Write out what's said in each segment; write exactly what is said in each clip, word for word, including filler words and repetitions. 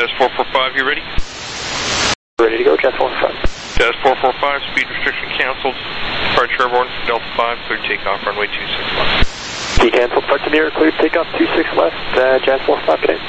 Jazz four four five, you ready? Ready to go, Jazz four four five. Jazz four four five, speed restriction canceled. Departure airborne, Delta five, clear takeoff, runway two six left. T cancel, parts in the air, clear takeoff, two six left, uh, Jazz four four five, good day.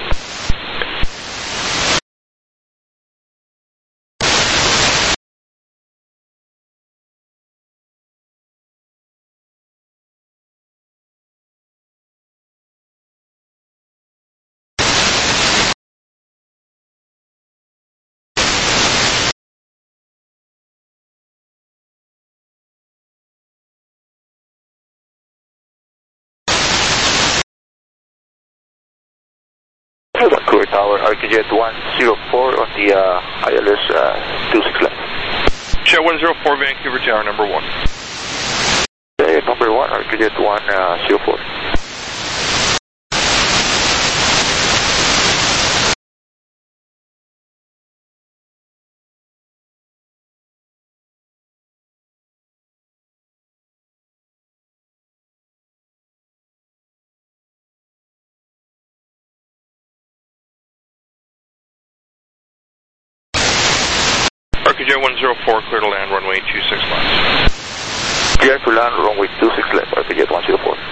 Clear tower, Arcajet one zero four on the uh, I L S uh, two six left. Jet one zero four, Vancouver Tower, number one. Okay, number one, Arcajet one zero four. Arcajet one zero four, clear to land, runway two six left. Clear to land, runway two six left, Arcajet one zero four.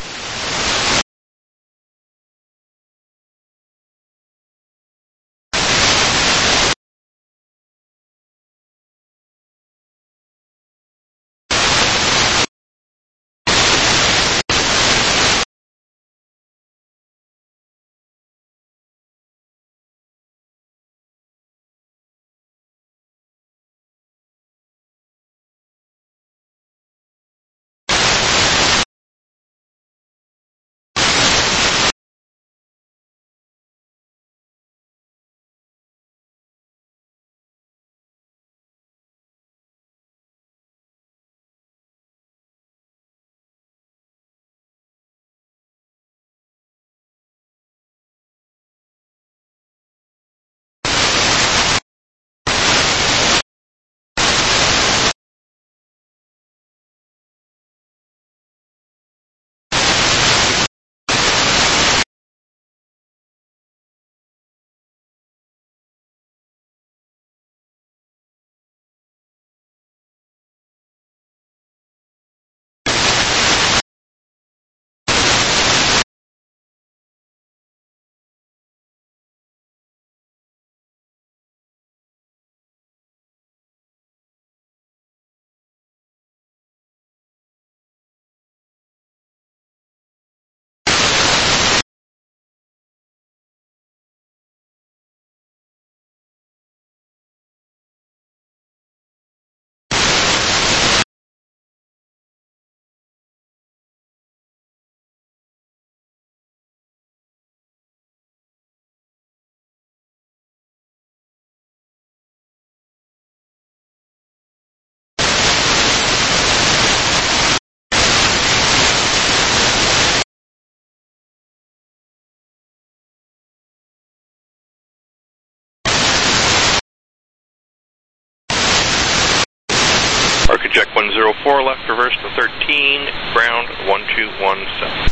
Arcajet one zero four, left reverse to thirteen, ground one two one seven.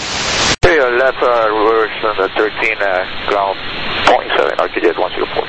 Okay, uh, left uh, reverse on the thirteen, uh, ground point seven, Arcajet one zero four.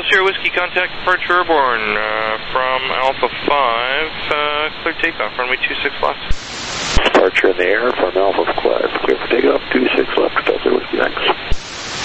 Sierra Whiskey, contact departure airborne uh, from Alpha five, uh, clear takeoff, runway two six left. Departure in the air from Alpha five, clear for takeoff, two six left, Delta Whiskey, thanks.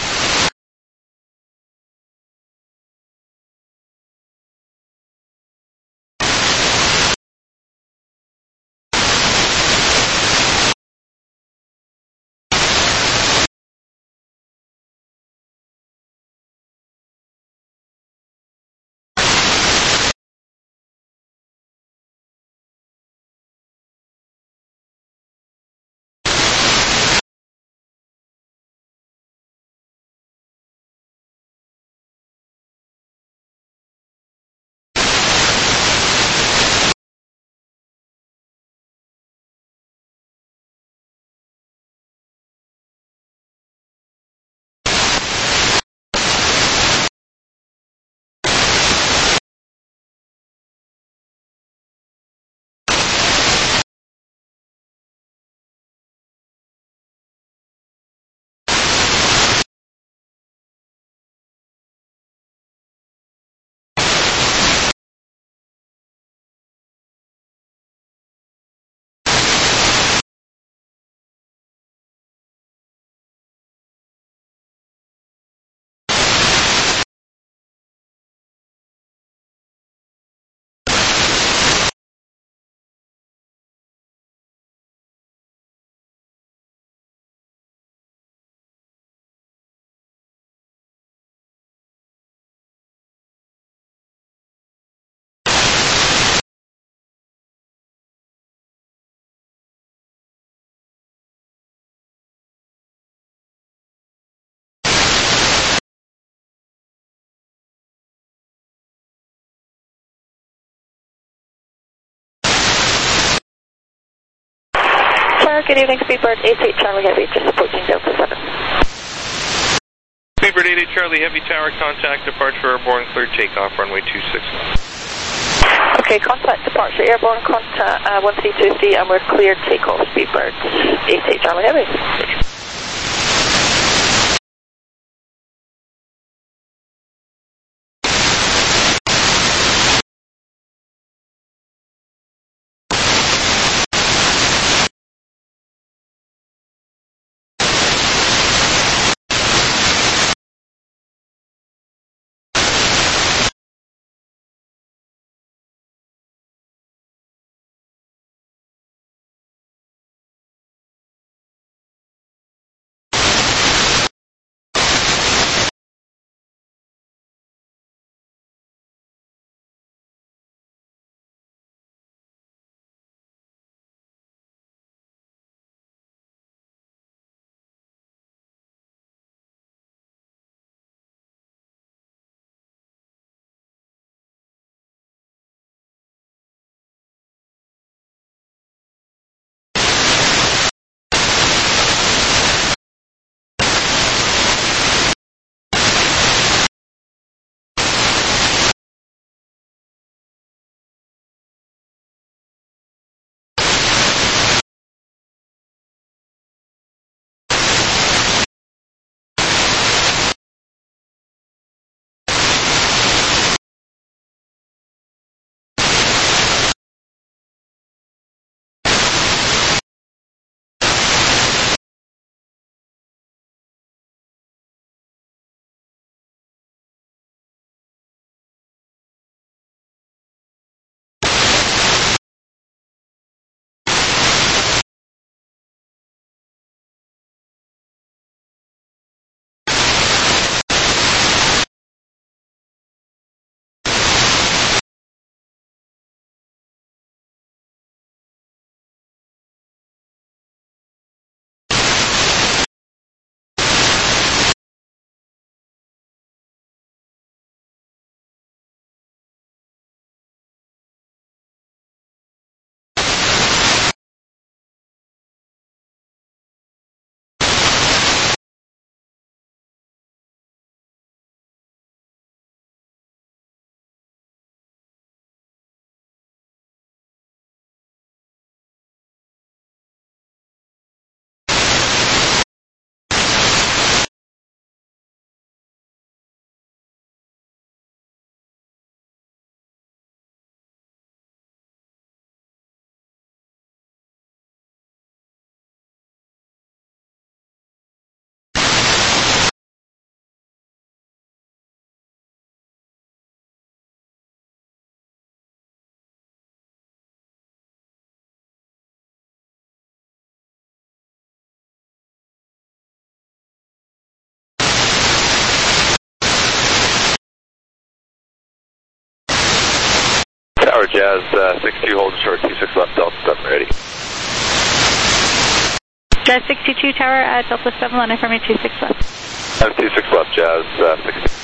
Good evening, Speedbird eight eight Charlie Heavy, just approaching Delta seven. Speedbird eight eight Charlie Heavy, tower contact, departure airborne, clear takeoff, runway two six left. Okay, contact departure airborne, contact uh, one three two three, and we're cleared takeoff, Speedbird eight eight Charlie Heavy. Tower Jazz, uh, six two, holding short, two six left, Delta seven ready. Jazz sixty-two Tower at Delta seven, line from two six left. I'm two six left, Jazz, uh, six.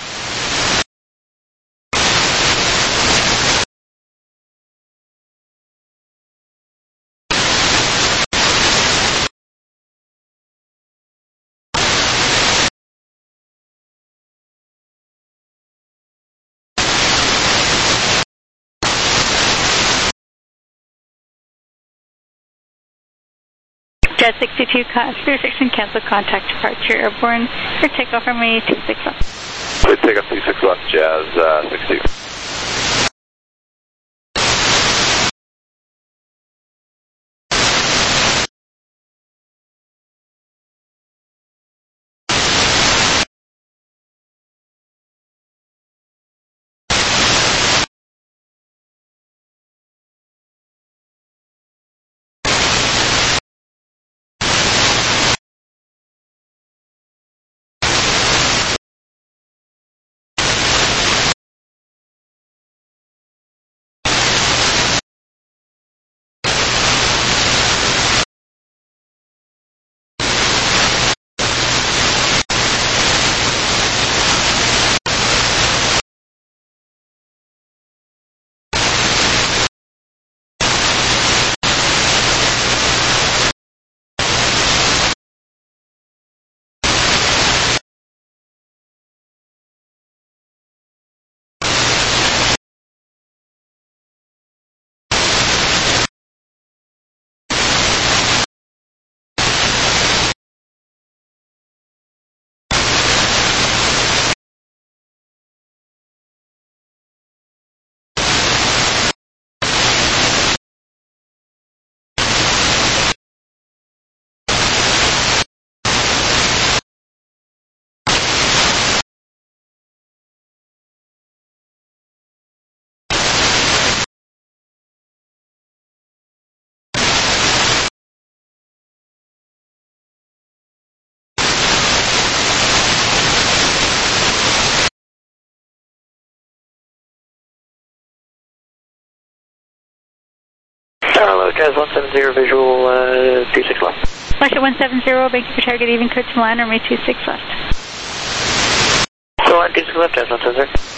Jazz sixty-two, Spirit sixteen, cancel contact departure airborne for takeoff from me two six left. So take up two six left, Jazz, uh, six two. Hello, Jazz one seven zero, visual uh, two six left. Russia one seven zero, thank you for target even code to line, runway two six left. So line two six left, Jazz one seven zero.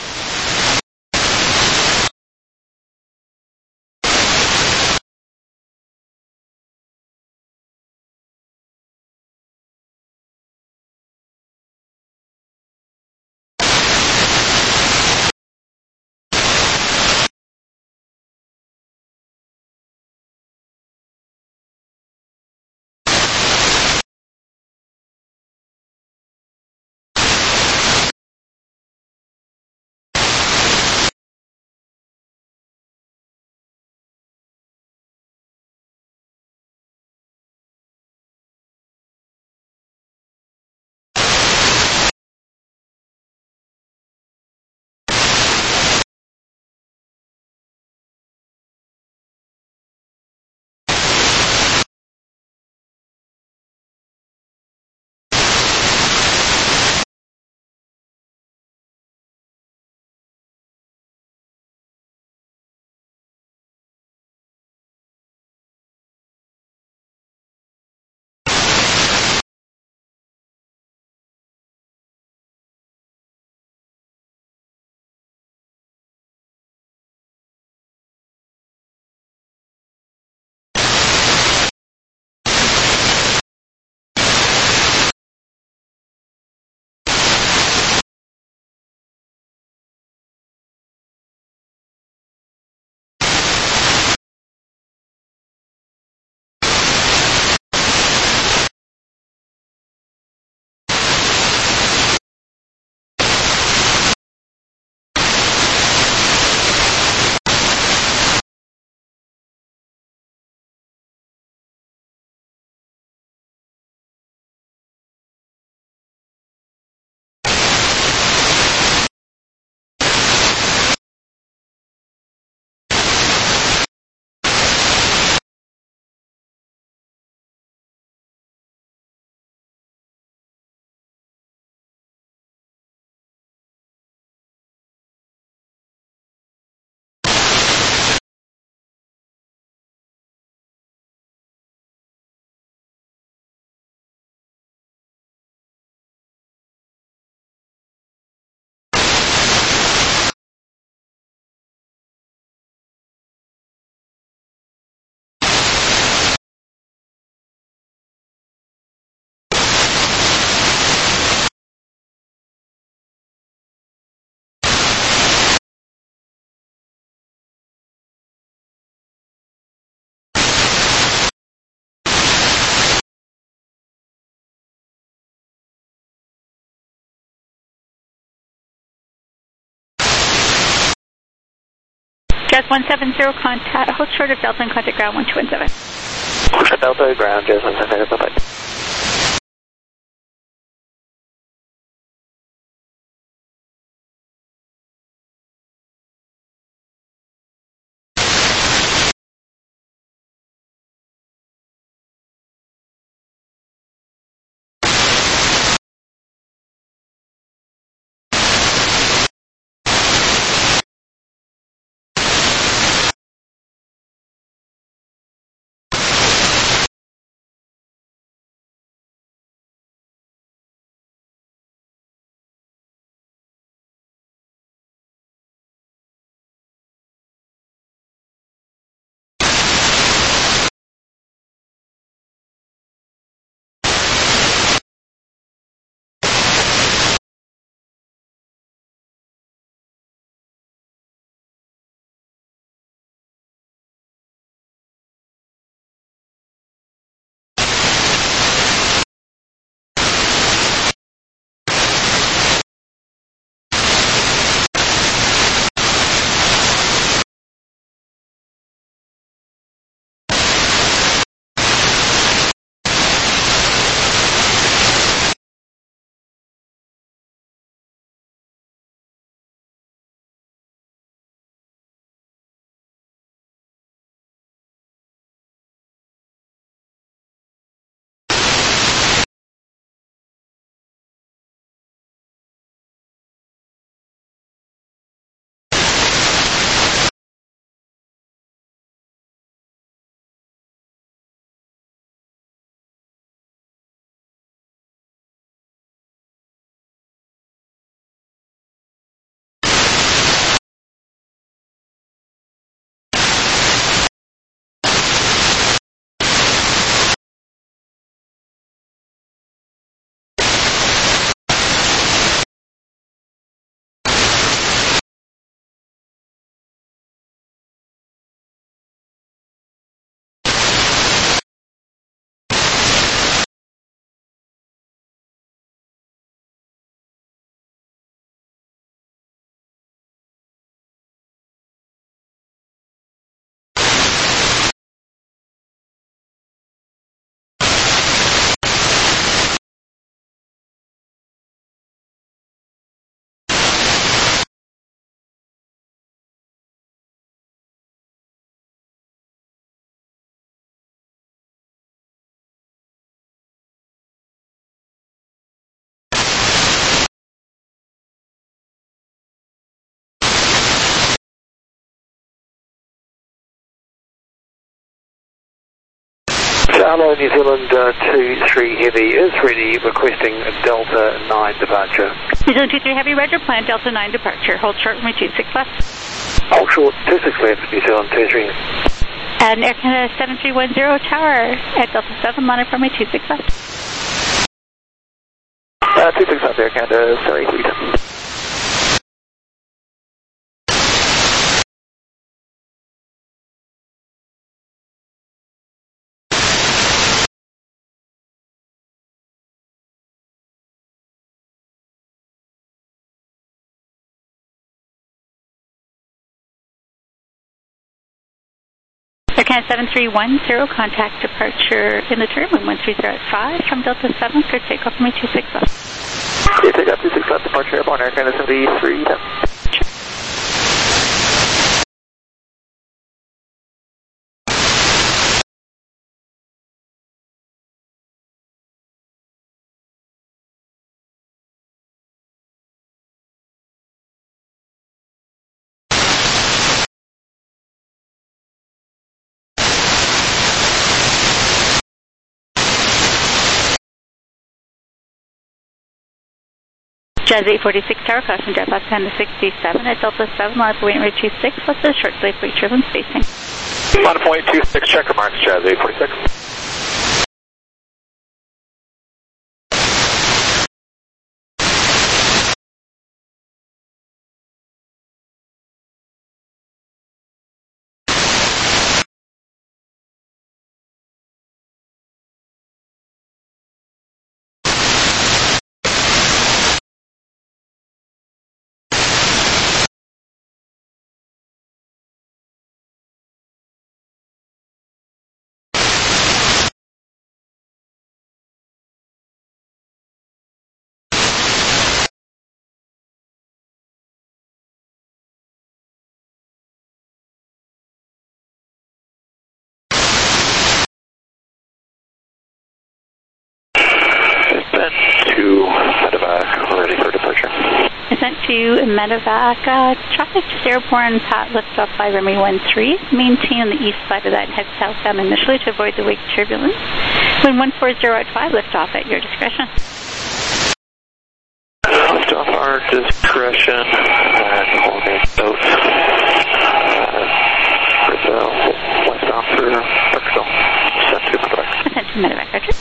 Jazz one seven zero, contact, hold short of Delta and contact ground one two one seven. Delta, ground, Jazz one seven zero, bye-bye. Hello, New Zealand uh, two three Heavy is ready, requesting Delta nine departure. New Zealand two three Heavy, Roger, plan Delta nine departure. Hold short, runway two six left. Hold short, two six left, New Zealand two three. And Air Canada seven three one zero, tower at Delta seven, monitor runway two six left. Uh, two six left, Air Canada, sorry, lead. Air Canada seven three one zero, contact departure in the turn, one three zero at five from Delta seven, clear takeoff runway two six left. Yeah, take off two six left, departure airborne, Air Canada seventy-three. Jazz eight forty-six, tower, caution jet left Panda sixty-seven at Delta seven, line up waiting two six, left is short delay for each ribbon spacing. one point two six, checker marks, Jazz eight forty-six. two medevac. Uh, traffic just airborne, Pat lift off by runway one three. Maintain on the east side of that and head southbound initially to avoid the wake turbulence. Wind one four zero at five, lift off at your discretion. Lift off our discretion and holding both. Uh, Brazil, westbound through Brixton. Send to medevac. Send to medevac, Roger.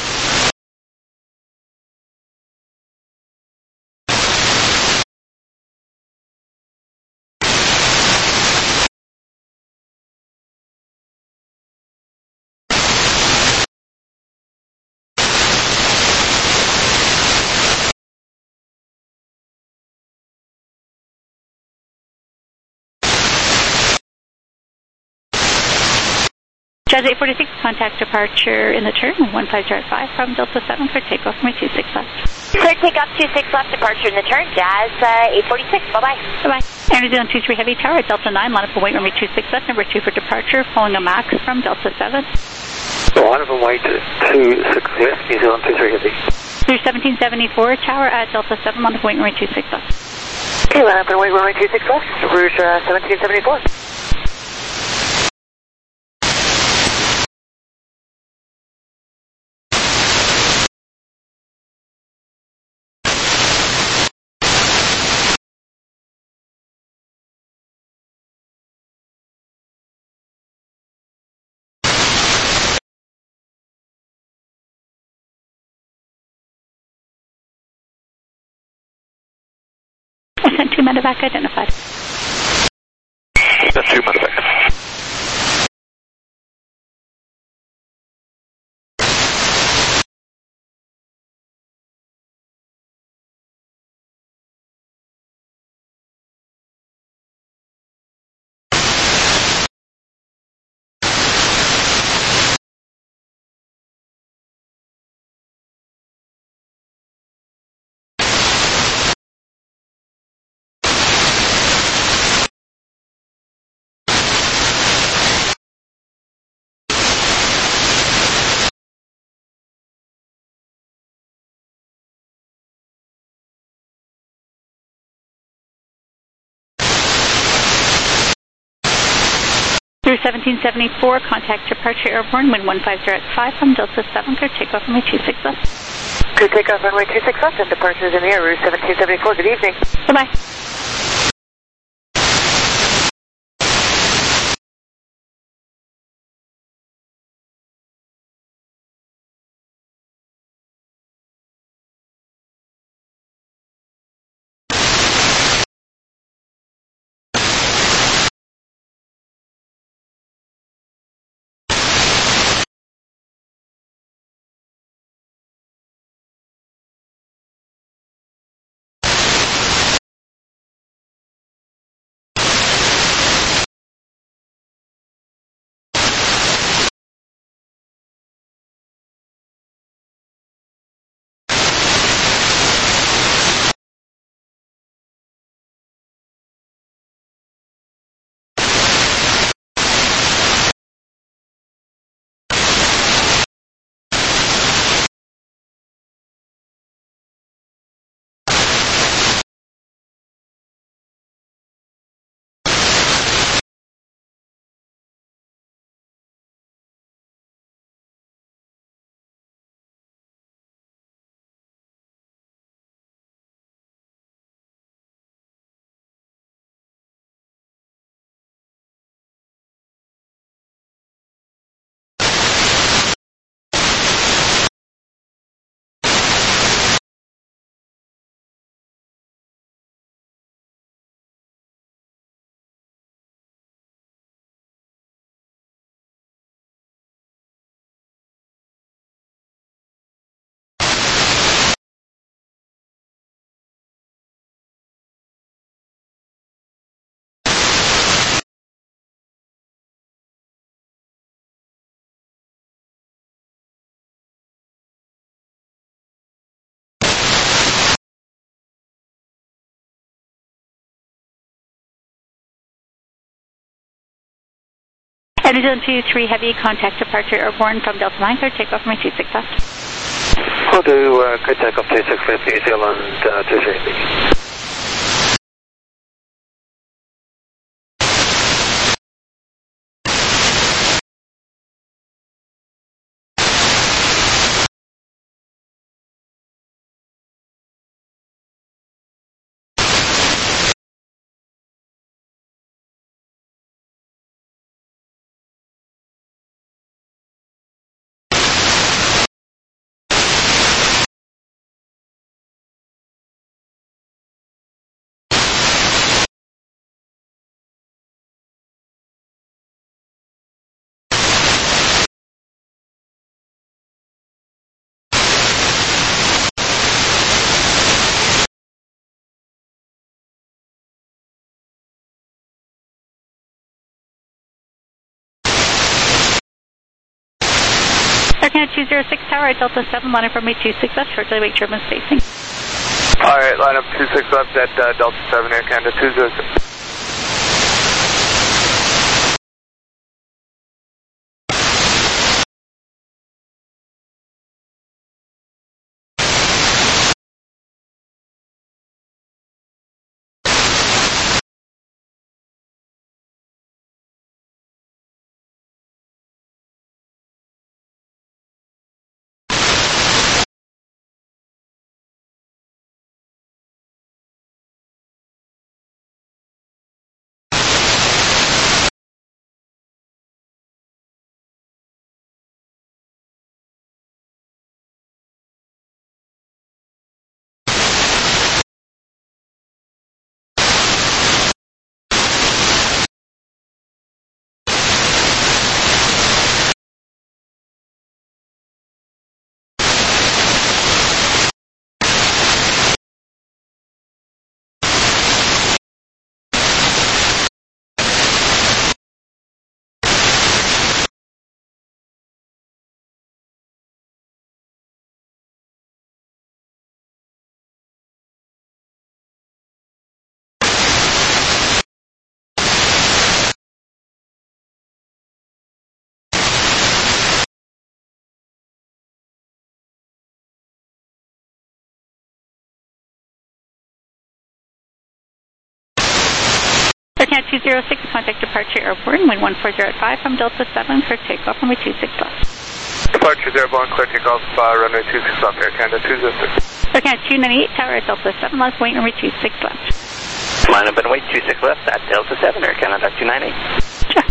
Jazz eight forty-six, contact departure in the turn, one five zero five from Delta seven for takeoff from two six left. Clear takeoff two six left, departure in the turn, Jazz uh, eight forty-six, bye-bye. Bye-bye. Air New Zealand two three Heavy Tower, Delta nine, line up for weight runway two six left, number two for departure, following a max from Delta seven. Line up and weight two six left, New Zealand two three Heavy. Through seventeen seventy-four, tower at Delta seven, line up for weight runway two six left. Okay, line up and weight runway two six left, route uh, seventeen seventy-four. Send two medevac identified. Send two medevac. Through seventeen seventy-four, contact departure airborne, wind one five zero at five from Delta seven, clear takeoff runway two six left. Clear takeoff runway two six left and departure is in the air, route seventeen seventy-four. Good evening. Bye-bye. Air New Zealand two three Heavy, contact departure airborne from Delta nine, clear takeoff runway two six left. We'll do uh, clear takeoff two six left, New Zealand uh, two three Heavy. Canada two zero six Tower at Delta seven, line up runway two six left, short delay wake turbulence spacing. Alright, line up two six left at uh, Delta seven, Air Canada two zero six. Air Canada two zero six, contact departure airborne, wind one four zero five from Delta seven for takeoff, runway two six left. Departure airborne, clear takeoff, uh, runway two six left, Air Canada two zero six. Air Canada two ninety-eight Tower at Delta seven, last wait, runway two six left. Line up and wait two six left at Delta seven, Air Canada two ninety-eight. Sure.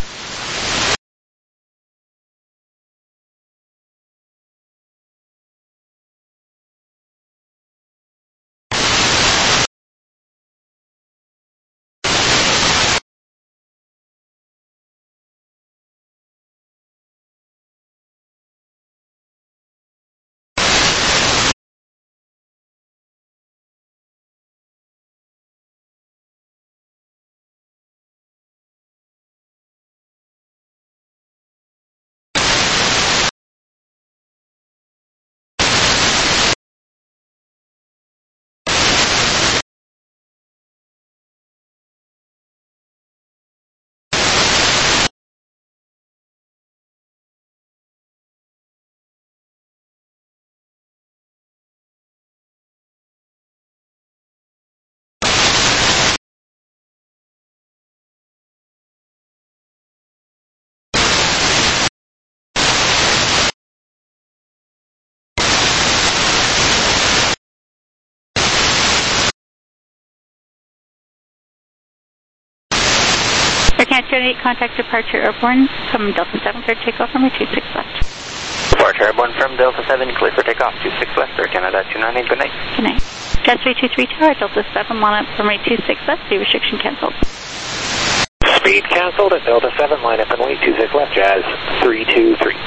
Air Canada two ninety-eight, contact departure airborne from Delta seven, clear takeoff, runway two six left. Departure airborne from Delta seven, clear for takeoff, two six left, Air Canada two ninety-eight, good night. Good night. Jazz three two three Tower, Delta seven, line up runway two six left, speed restriction cancelled. Speed cancelled at Delta seven, line up and wait two six left, Jazz three two three.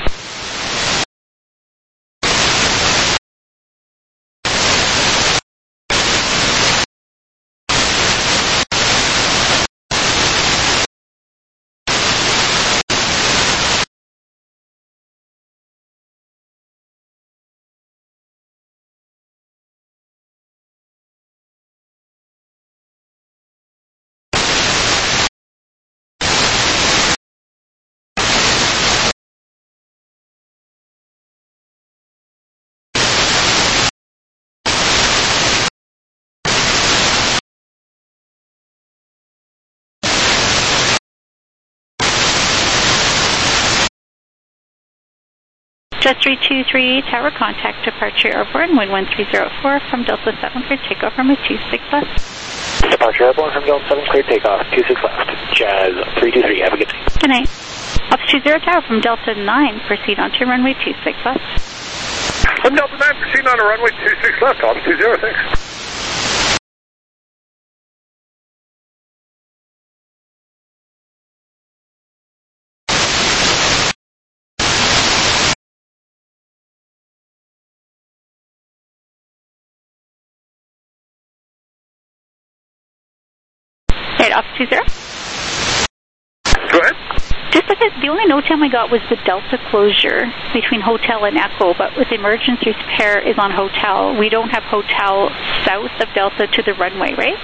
Jazz three two three Tower, contact departure airborne, wind one three zero four from Delta seven, clear takeoff, runway two six left. Departure airborne from Delta seven, clear takeoff, two six left, Jazz three two three, have a good day. Good night. Office two zero Tower from Delta nine, proceed on to runway two six left. From Delta nine, proceed on to runway two six left, Office two zero six. Right, Office two zero. Go ahead. Just look at, the only note time we got was the Delta closure between Hotel and Echo, but with emergency repair is on Hotel. We don't have Hotel south of Delta to the runway, right?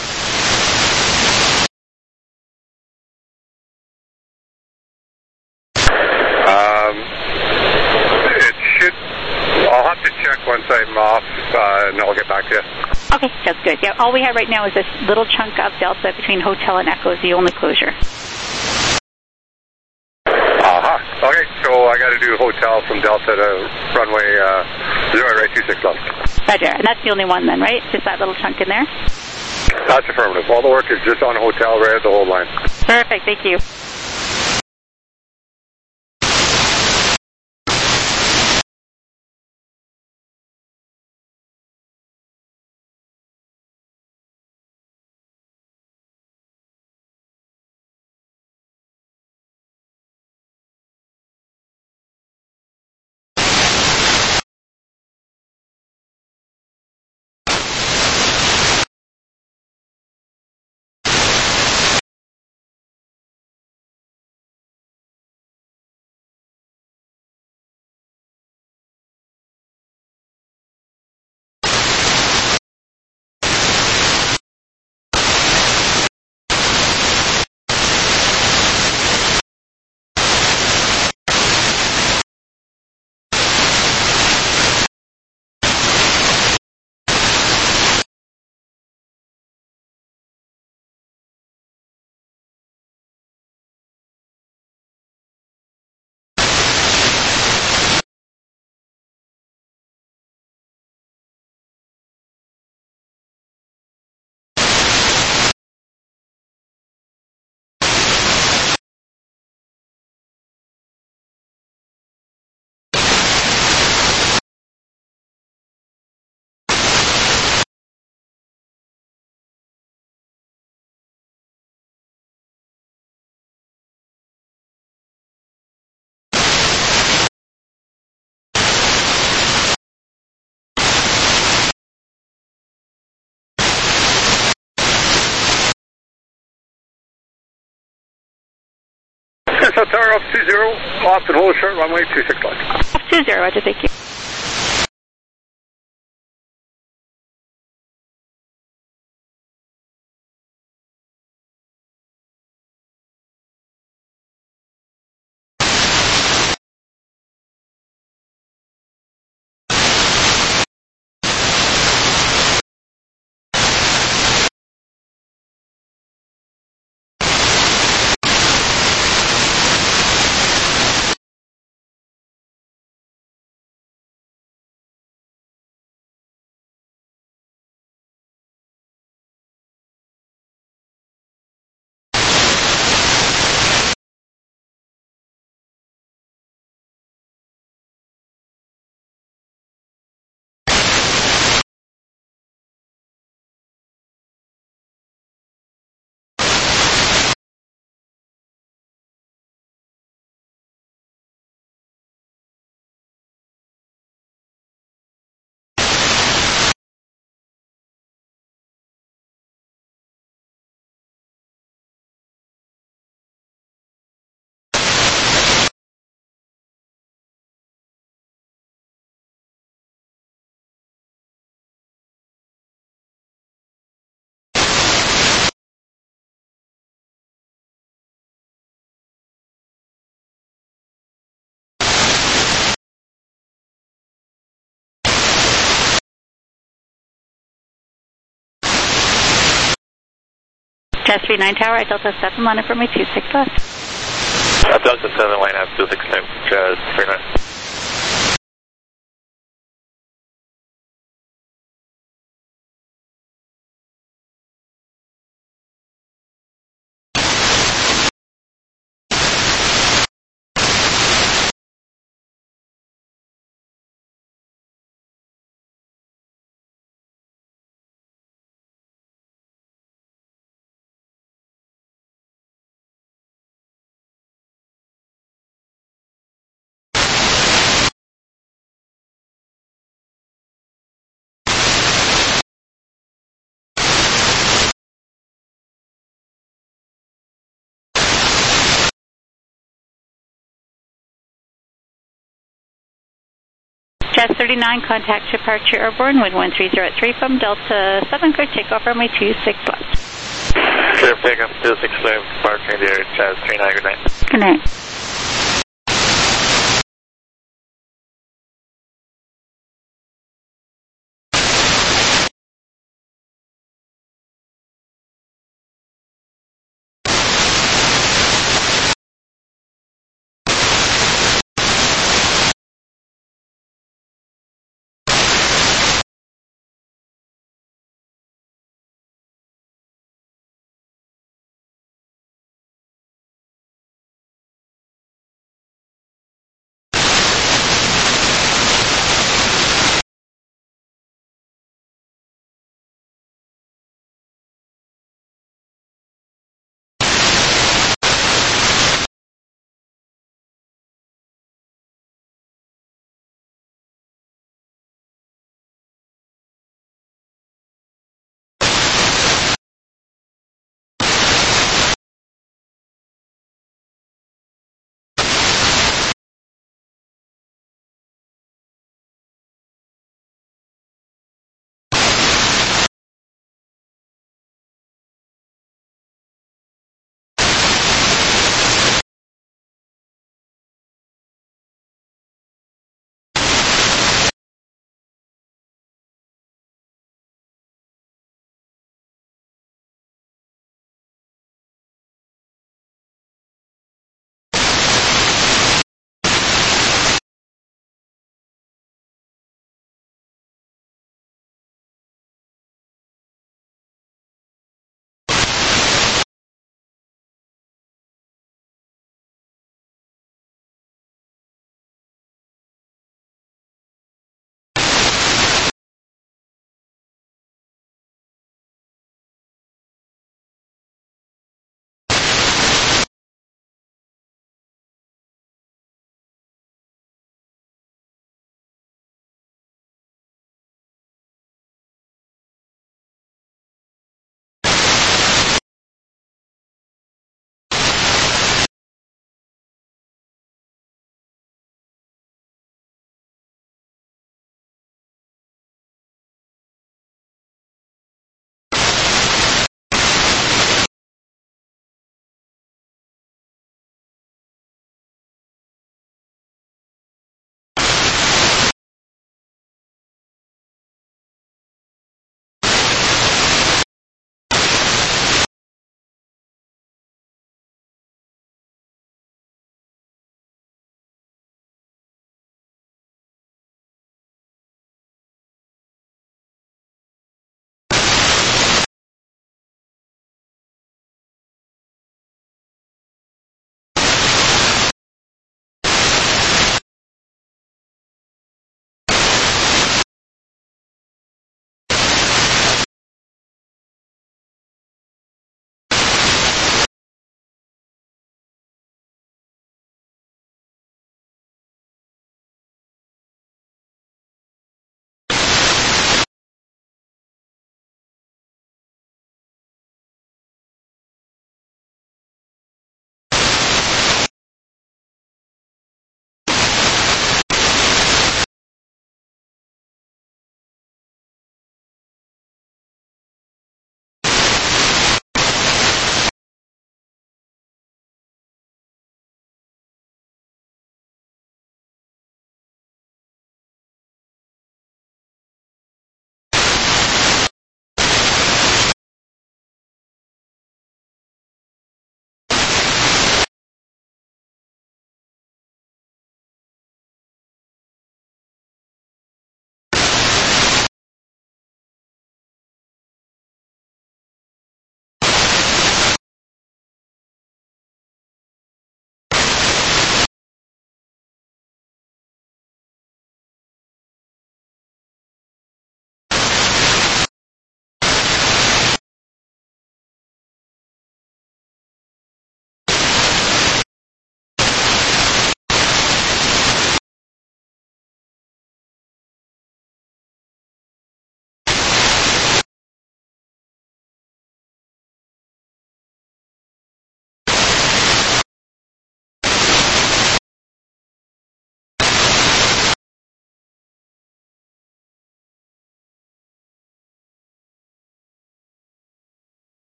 Um, it should, I'll have to check once I'm off, uh, and I'll get back to you. Okay, that's good. Yeah, all we have right now is this little chunk of Delta between Hotel and Echo is the only closure. Uh-huh. Okay, so I got to do Hotel from Delta to runway uh, zero right two six left. Roger, and that's the only one then, right? Just that little chunk in there? That's affirmative. All the work is just on Hotel, right at the whole line. Perfect, thank you. So tower off two zero, off and hold short runway two six left. Off two zero, Roger, thank you. Jazz three nine Tower at Delta seven, line up for me two six left. Uh, Delta seven, line up two six nine, Jazz three nine. Jazz thirty-nine, contact departure airborne, wind one three zero at three from Delta seven, clear takeoff, runway two six left. Clear takeoff, two six left, departure there, Jazz thirty-nine, good night. Good night.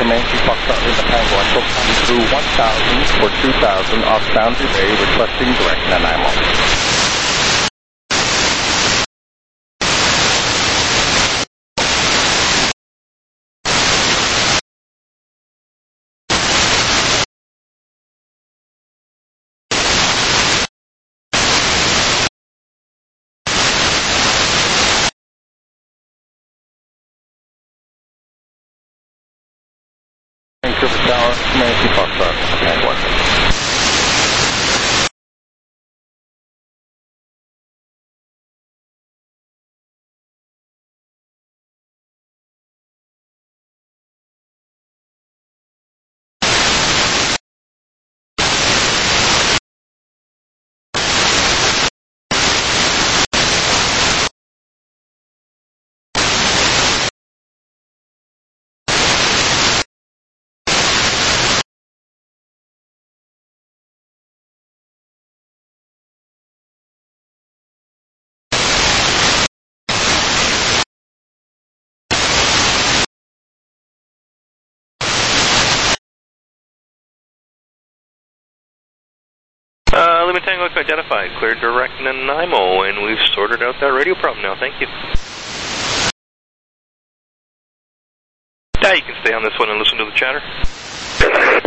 Comanche Foxtrot Lima Tango Echo come through one thousand for two thousand off Boundary Bay requesting direct Nanaimo. Service Tower, Comanche Foxtrot Tango Echo. Uh, Lima Tango Echo identified, clear direct Nanaimo, and we've sorted out that radio problem now. Thank you. Now you can stay on this one and listen to the chatter.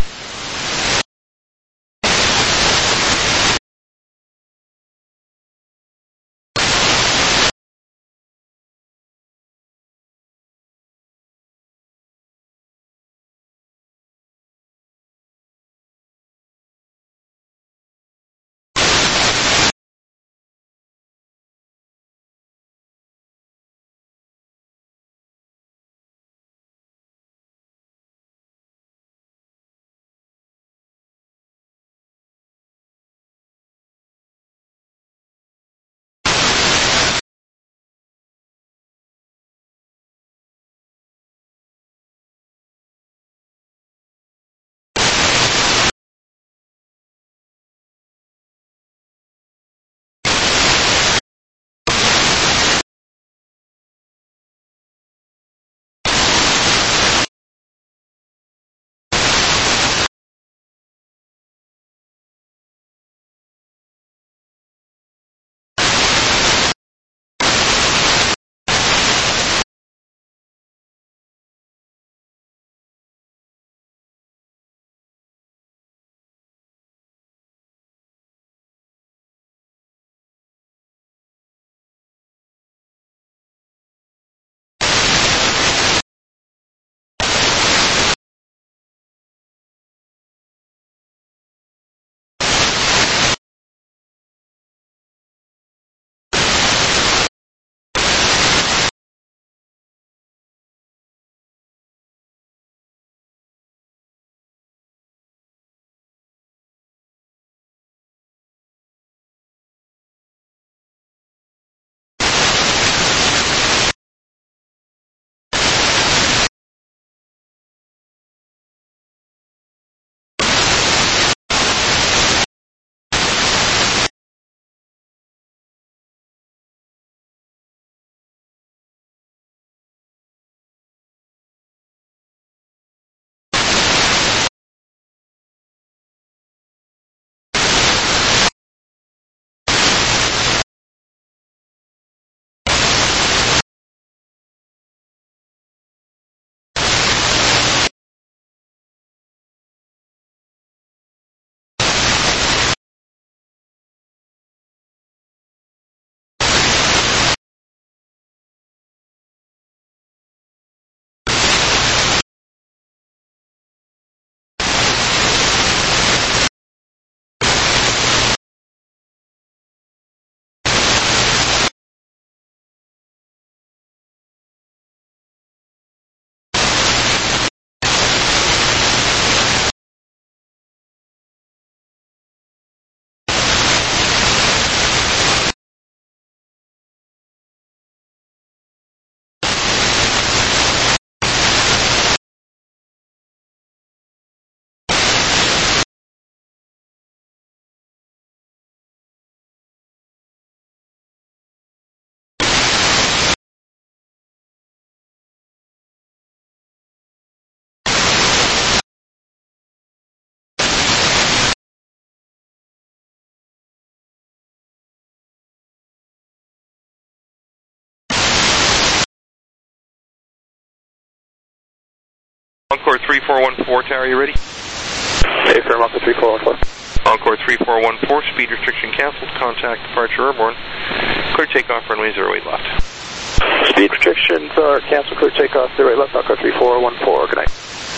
three four one four tower, you ready? Hey, firm up to three four one four. Encore three four one four, speed restriction canceled, contact departure airborne. Clear takeoff, runway zero eight left. Speed restrictions are canceled, clear takeoff, zero eight left, Encore three four one four, good night.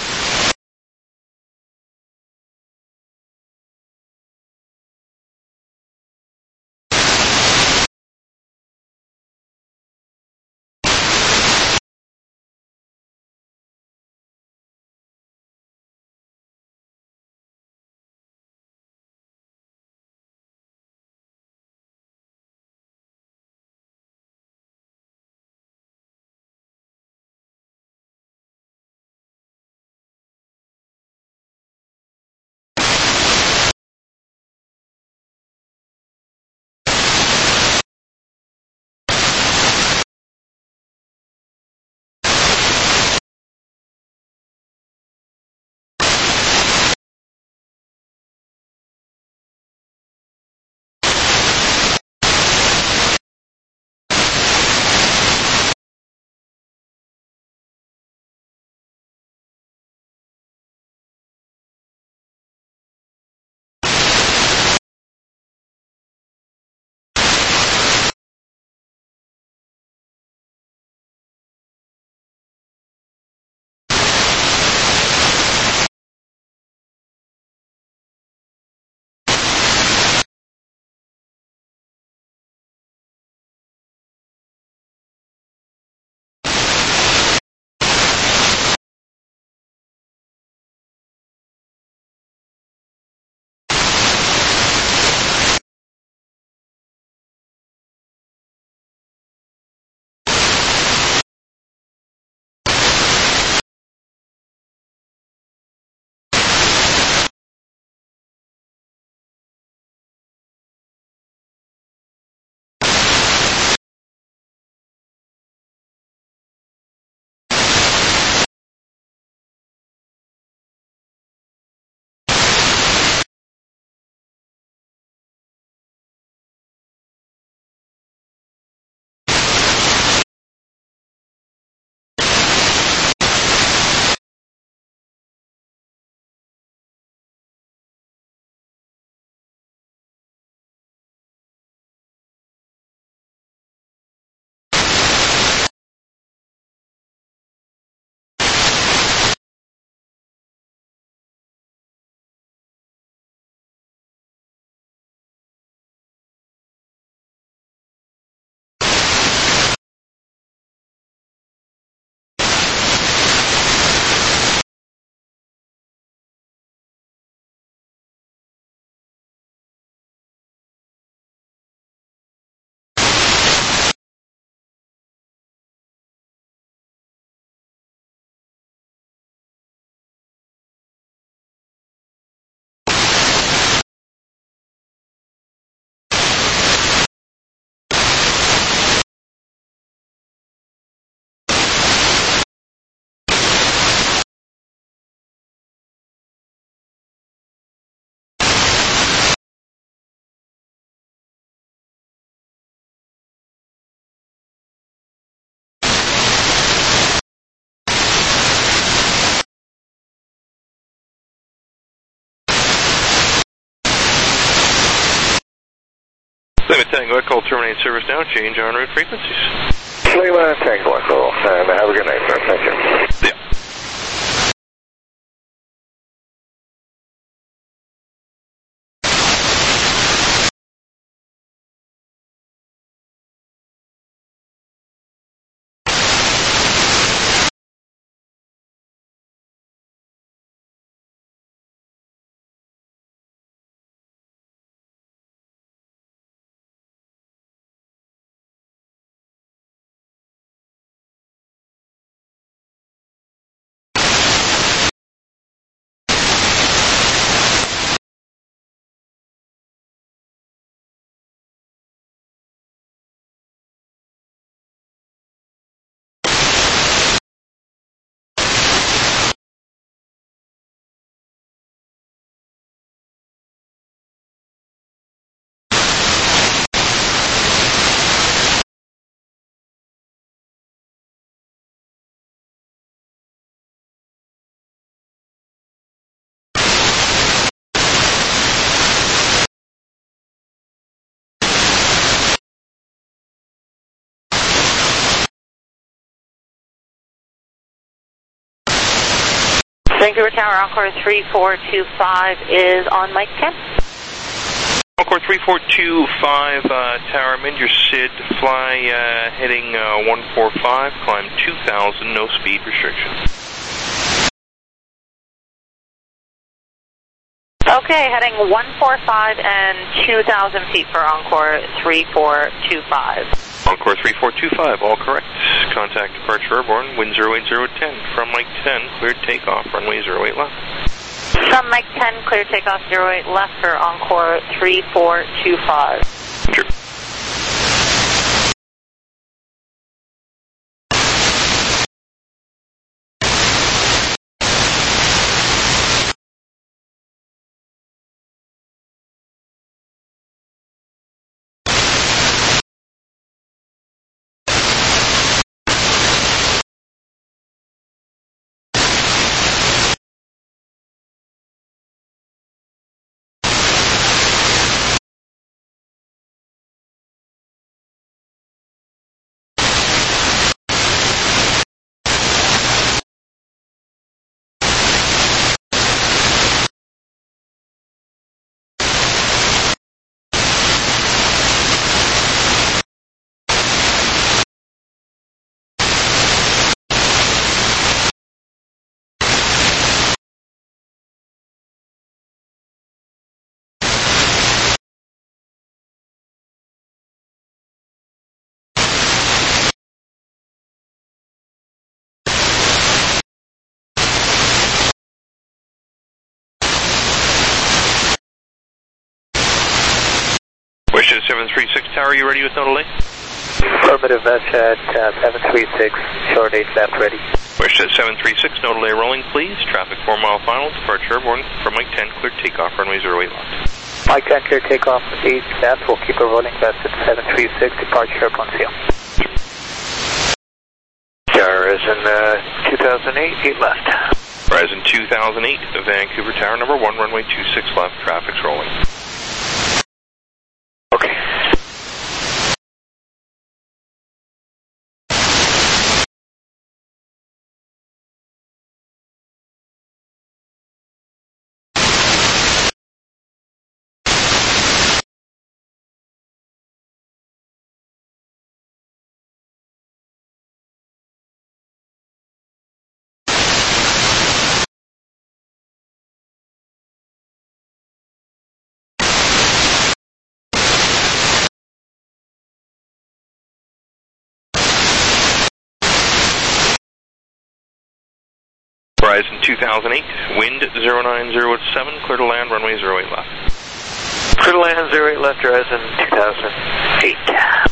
Lima Tango Echo, terminate service now, change en route frequencies. Lima Tango Echo, and have a good night, sir. Thank you. Yeah. Vancouver Tower, Encore three four two five is on Mike ten. Encore three four two five, uh, Tower, mend your S I D, fly uh, heading uh, one four five, climb two thousand, no speed restriction. Okay, heading one four five and two thousand feet for Encore three four two five. Encore three four two five, all correct. Contact departure airborne, wind zero eight zero ten. From Mike ten, cleared takeoff, runway zero eight left. From Mike ten, clear takeoff zero eight left for Encore three four two five. Sure. Wish at seven three six Tower, you ready with no delay? Affirmative, that's at uh, seven three six, short eight left, ready. Wish at seven three six, no delay rolling, please. Traffic four mile final, departure airborne. From Mike ten, clear takeoff, runway zero eight left. Mike ten, clear takeoff, eight left, we'll keep it rolling, that's at seven three six, departure airborne, seal. Horizon uh, two thousand eight, eight left. Horizon two thousand eight, Vancouver Tower, number one, runway two six left, traffic's rolling. Okay. Horizon two thousand eight, wind zero nine zero seven, clear to land, runway zero eight left. Clear to land, zero eight left, Horizon two thousand eight.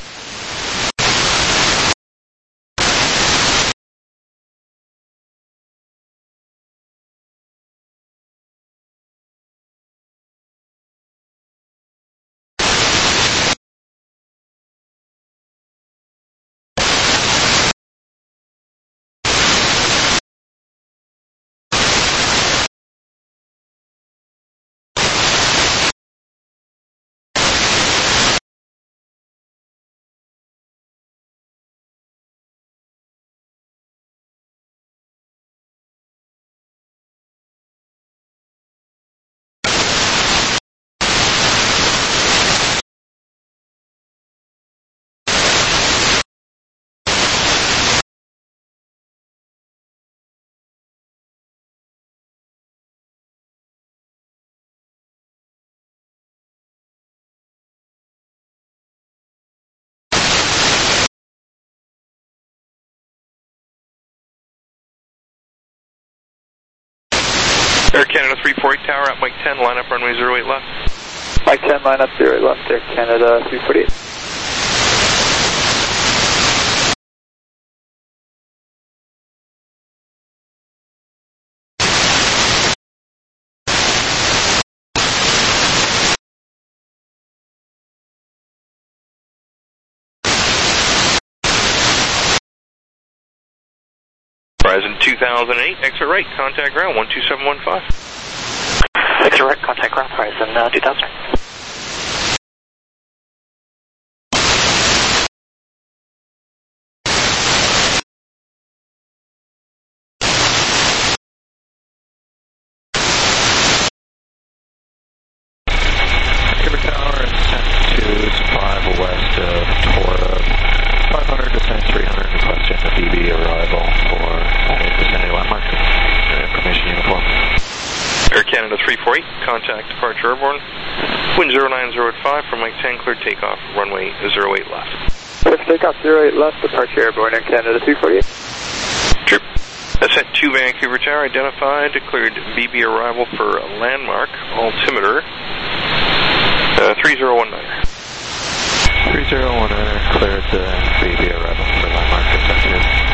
Air Canada three four eight Tower at Mike ten, line up runway zero eight left. Mike ten, line up zero eight left, Air Canada three four eight. Horizon two thousand eight, exit right, contact ground one two seven one five. Exit right, contact ground, Horizon uh, two thousand. three four eight, contact departure airborne. Wind zero nine zero at five from Mike ten, cleared takeoff, runway zero eight left. Clear takeoff zero eight left, departure airborne, Air Canada three forty-eight. True. Ascent to Vancouver Tower, identified, declared B B arrival for landmark, altimeter, uh, three zero one nine. three zero one nine, cleared uh, B B arrival for landmark, ascent to.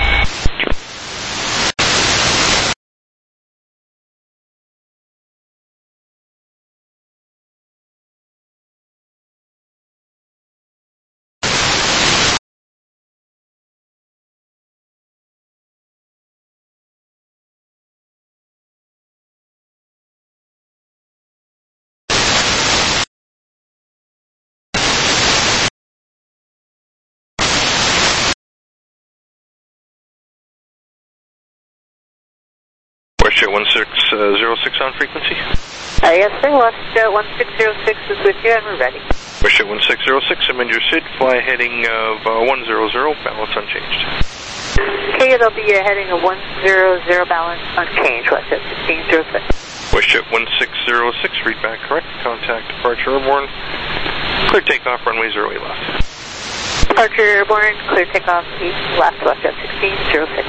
Westjet one six zero six on frequency. Uh, yes, sir. Westjet one six zero six is with you and we're ready. Westjet one six zero six, I'm in your S I D, fly heading of uh, one zero zero, balance unchanged. Okay, it'll be a heading of one zero zero, balance unchanged, Westjet sixteen zero six. Westjet one six zero six, read back correct, contact departure airborne, clear takeoff, runway zero eight left. Departure airborne, clear takeoff east left, Westjet sixteen zero six.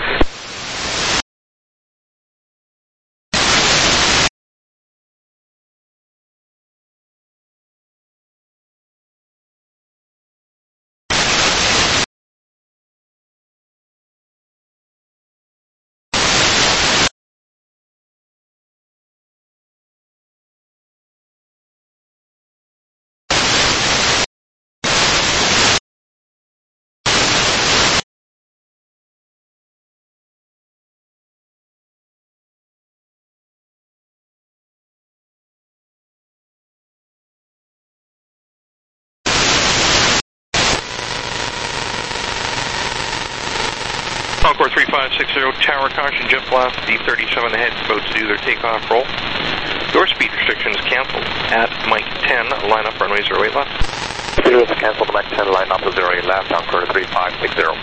Concord three five six zero, tower caution, jet blast, D thirty-seven ahead, about to do their takeoff roll. Your speed restrictions canceled at Mike ten, line up runway zero eight left. Speed was canceled, Mike ten, line up to zero eight left, Concord three five six zero.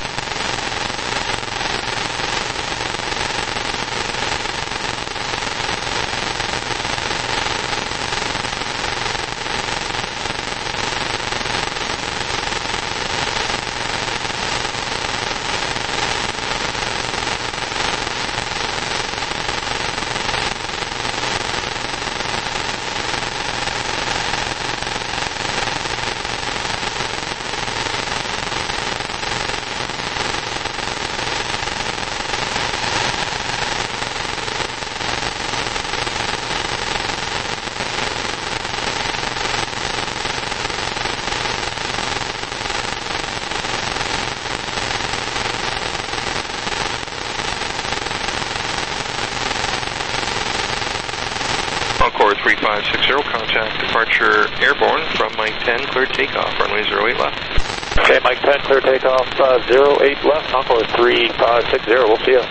Concord three five six zero, contact departure airborne from Mike ten, cleared takeoff, runway zero eight left. Okay, Mike ten, clear takeoff, uh, zero eight left, Concord three five six zero, we'll see you.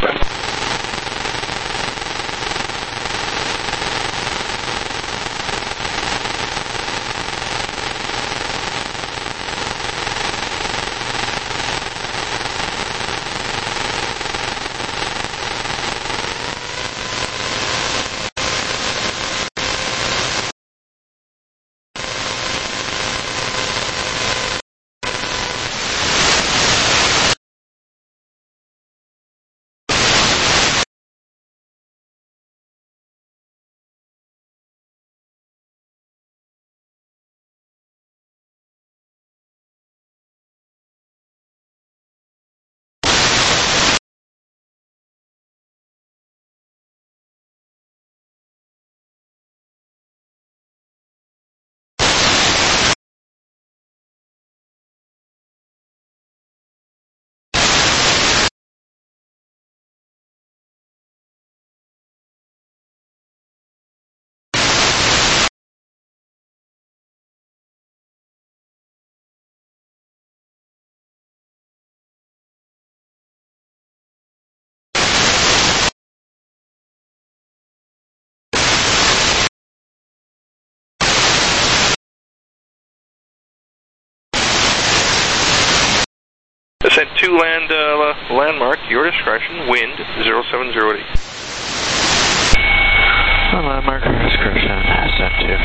Ascent to land, uh, landmark, your discretion, wind zero seven zero eight. Line marker discretion, send two.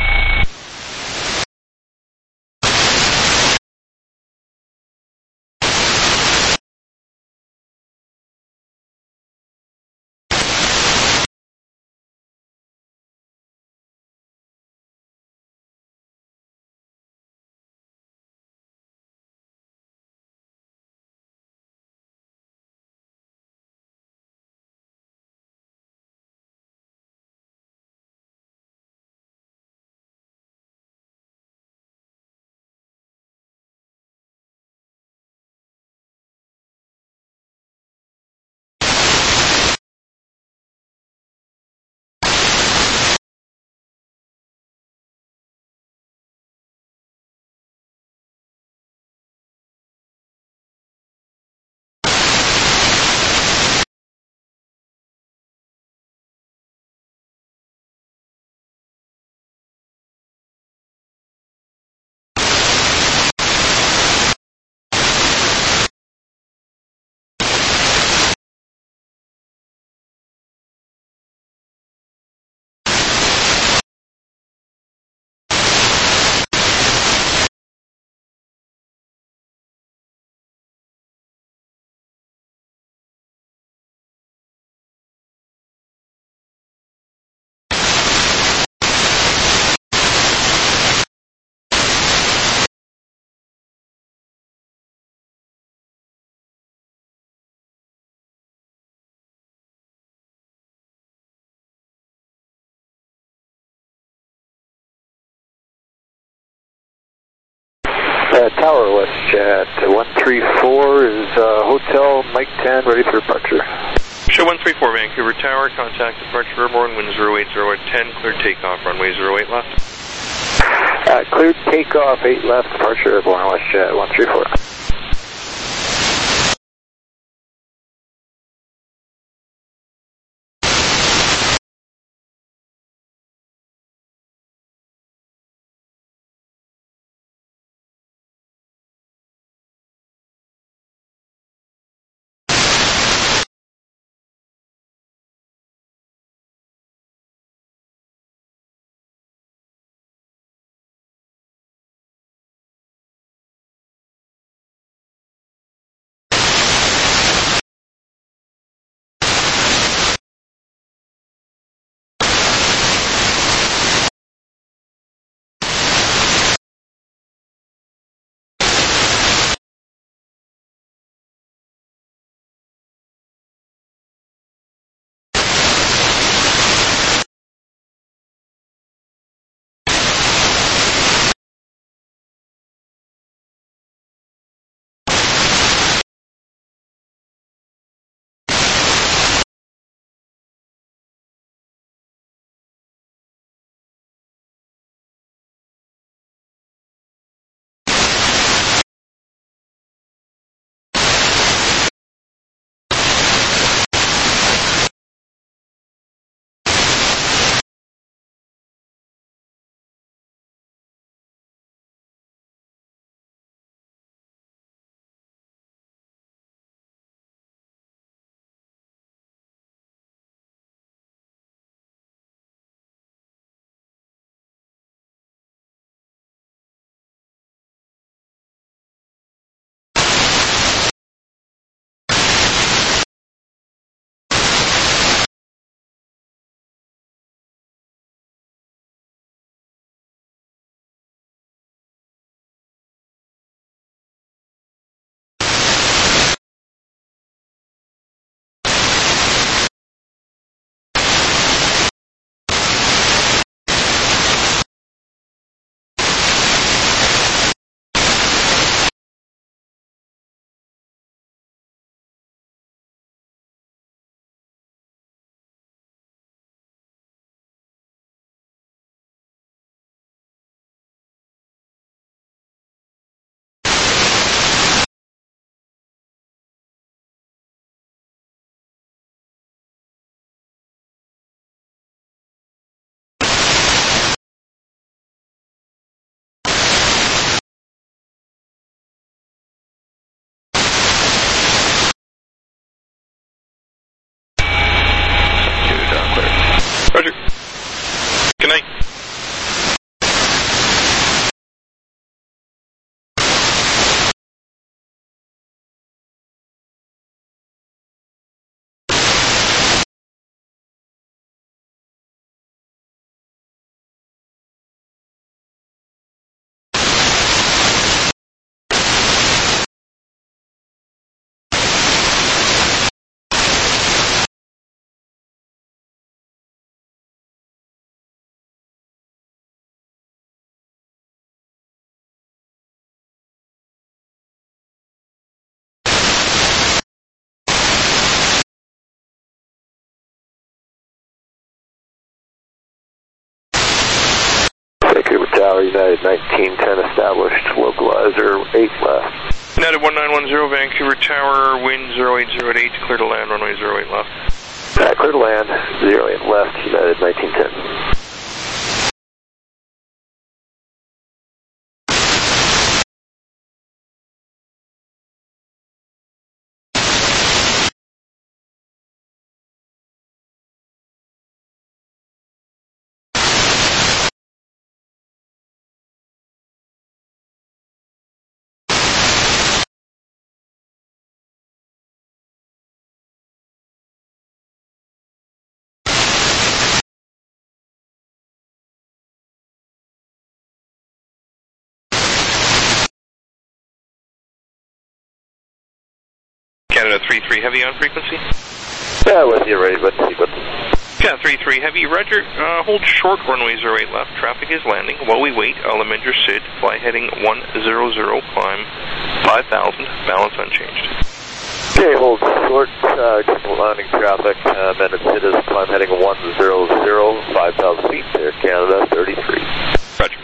Uh, Tower WestJet one three four is uh, Hotel Mike ten, ready for departure. Show one three four, Vancouver Tower, contact departure airborne, wind zero eight zero at ten, cleared takeoff, runway zero eight left. Uh, cleared takeoff, eight left, departure airborne, WestJet one three four. Tower, United nineteen ten established, localizer eight left. United one nine one zero, Vancouver Tower, wind zero eight zero eight, clear to land, runway zero eight left. Uh, clear to land, zero eight left, United nineteen ten. Canada three three, heavy on frequency? Yeah, with you, ready, with you, with Canada three three, heavy, roger, uh, hold short, runway zero eight left, traffic is landing. While we wait, I'll amend your S I D, fly heading one zero zero, climb five thousand, balance unchanged. Okay, hold short, uh, just landing traffic, uh, amended S I D is climb heading one zero zero, five thousand feet, Air Canada thirty-three. Roger.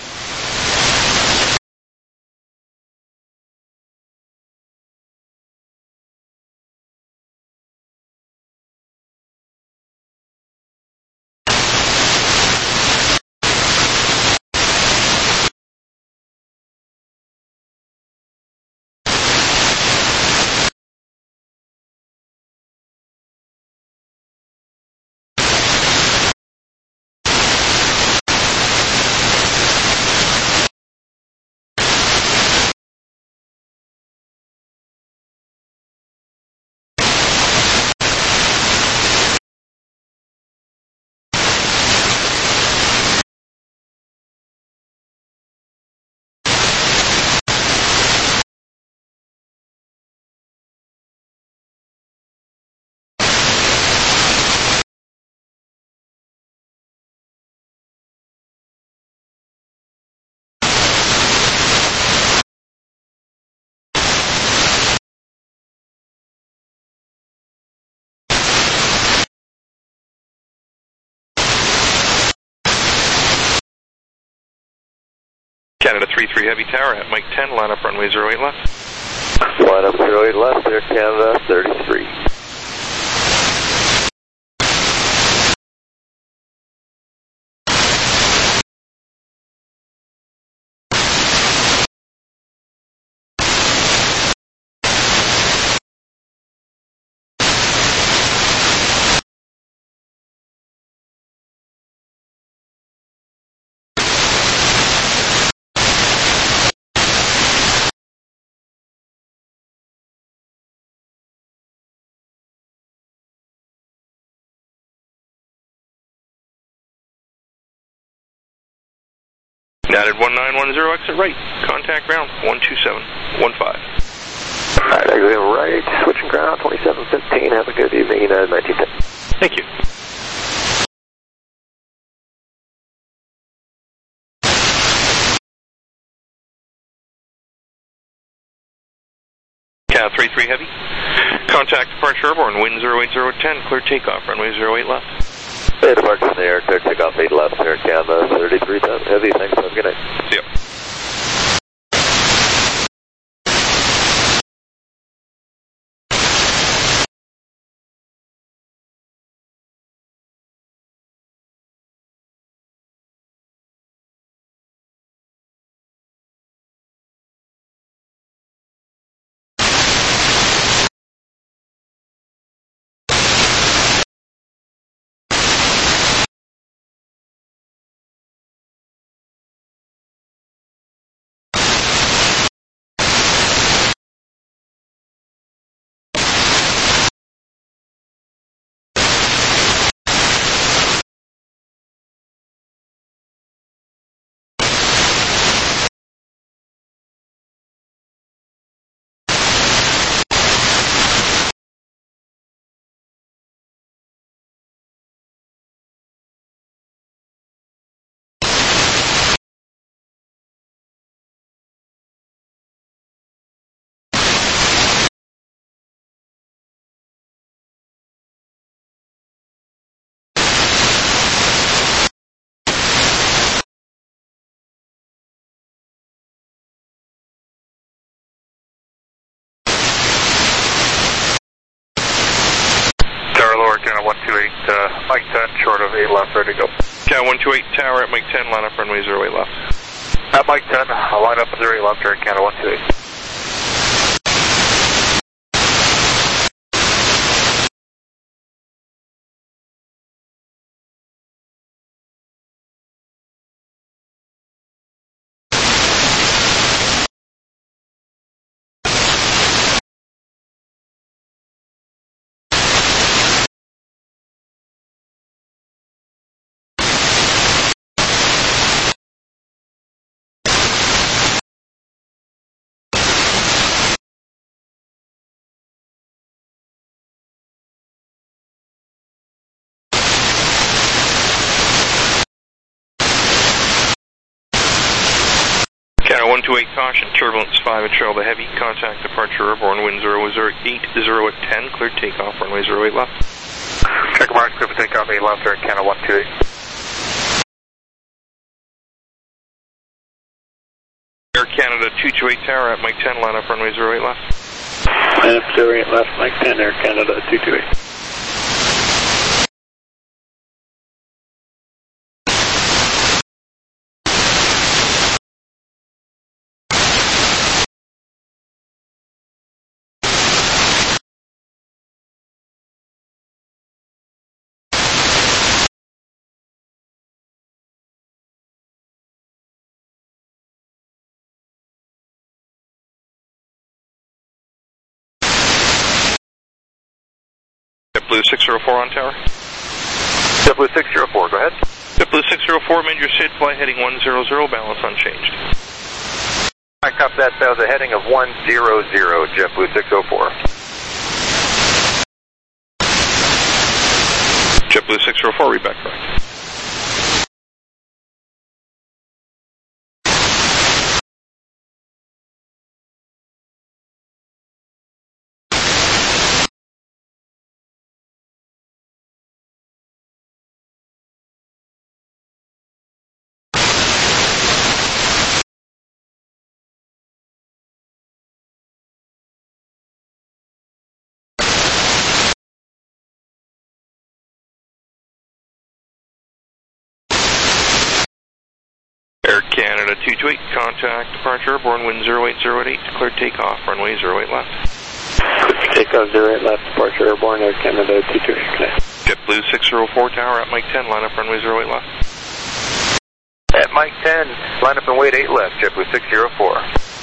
Canada three three, heavy tower at Mike ten, line up runway zero eight left. Line up zero eight left, Air Canada thirty-three. United one nine one zero, exit right, contact ground, one two seven one five. Alright, exit right, switching ground, twenty-seven fifteen, have a good evening, United nineteen ten. Thank you. Canada three three, heavy, contact departure airborne, wind zero eight zero ten, clear takeoff, runway zero eight left. Hey, departure in the air, clear takeoff eight left, Air Canada thirty-three ten, heavy, thanks, have a good night. See ya. Mike ten, short of eight left, ready to go. Cat one two eight Tower at Mike ten, line up runway zero eight left. At Mike ten, I'll line up zero eight left, Air Canada one two eight. one two eight caution, turbulence five at Trail the Heavy, contact departure airborne, wind zero zero eight zero at ten, clear takeoff, runway zero eight left. Check mark, clear for takeoff, eight left, Air Canada one two eight. Air Canada two two eight Tower at Mike ten, line up runway zero eight left. Line up zero eight left, Mike ten, Air Canada two two eight. JetBlue six zero four on Tower. JetBlue six zero four, go ahead. JetBlue six zero four, Major Sid, fly heading one zero zero, balance unchanged. I copy that, that was a heading of one zero zero, JetBlue six zero four. JetBlue six zero four, read back correct. Air Canada two two eight, contact departure airborne, wind zero eight zero at eight, clear takeoff, runway zero eight left. Takeoff zero eight left, departure airborne, Air Canada two two eight, connect. JetBlue six zero four Tower at Mike ten, line up runway zero eight left. At Mike ten, line up and wait eight left, JetBlue six zero four.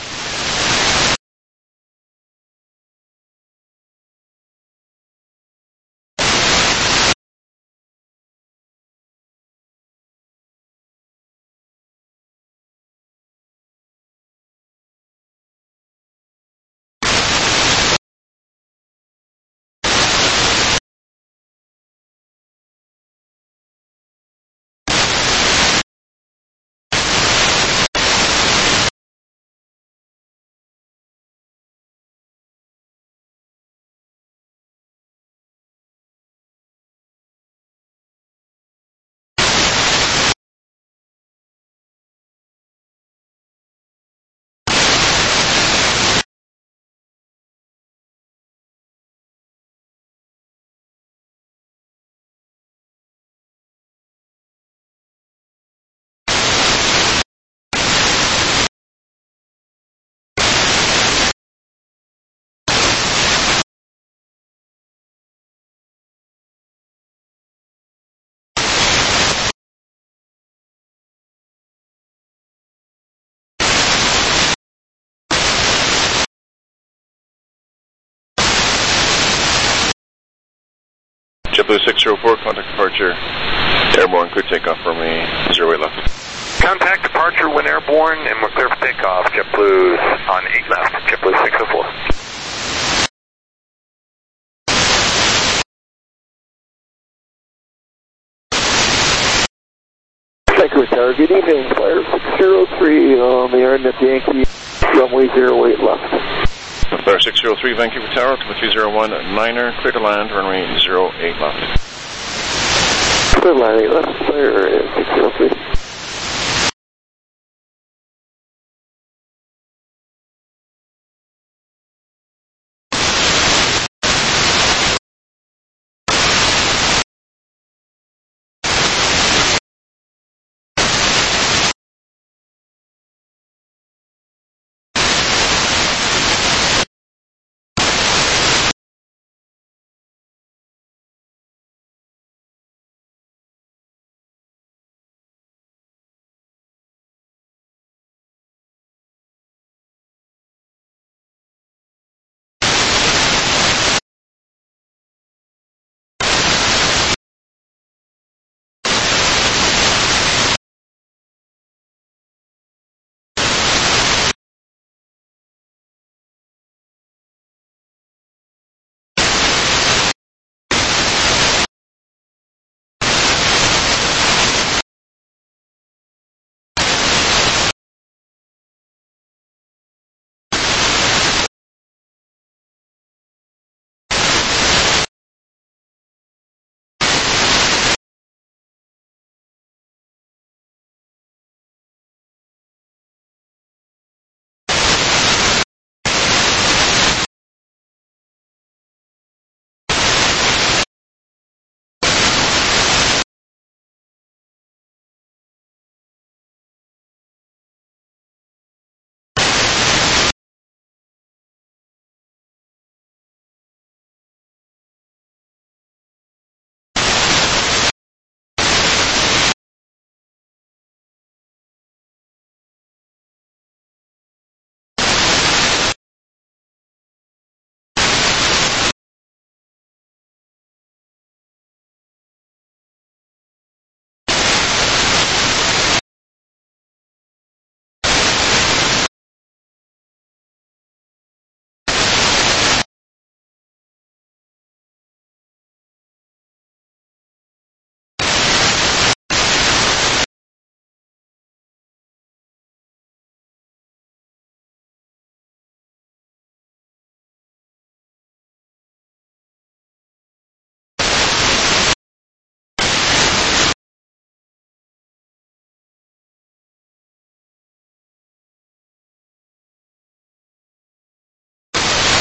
JetBlue six zero four, contact departure airborne, clear takeoff for me, zero eight left. Contact departure when airborne, and we're clear for takeoff. JetBlue on eight left, JetBlue six zero four. Thank you, Tower. Good evening, Flyer six zero three on the Air Net Yankee, runway zero eight left. Flyer six zero three, Vancouver Tower, three zero one Niner, clear to land, runway zero eight left. Clear land eight left, Flyer six zero three.